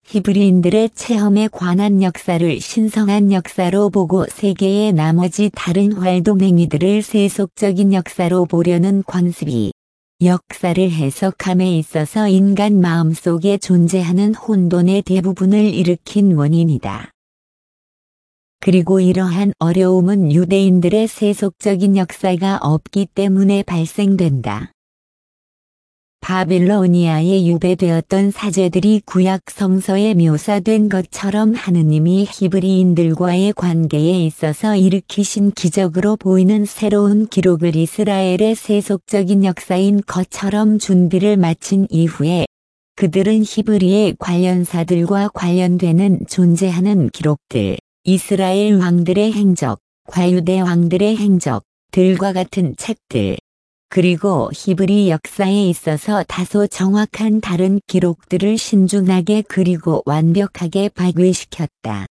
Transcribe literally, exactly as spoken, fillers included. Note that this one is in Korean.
히브리인들의 체험에 관한 역사를 신성한 역사로 보고 세계의 나머지 다른 활동행위들을 세속적인 역사로 보려는 관습이 역사를 해석함에 있어서 인간 마음속에 존재하는 혼돈의 대부분을 일으킨 원인이다. 그리고 이러한 어려움은 유대인들의 세속적인 역사가 없기 때문에 발생된다. 바빌로니아에 유배되었던 사제들이 구약 성서에 묘사된 것처럼 하느님이 히브리인들과의 관계에 있어서 일으키신 기적으로 보이는 새로운 기록을 이스라엘의 세속적인 역사인 것처럼 준비를 마친 이후에 그들은 히브리의 관련사들과 관련되는 존재하는 기록들, 이스라엘 왕들의 행적, 과유대 왕들의 행적들과 같은 책들, 그리고 히브리 역사에 있어서 다소 정확한 다른 기록들을 신중하게 그리고 완벽하게 발굴시켰다.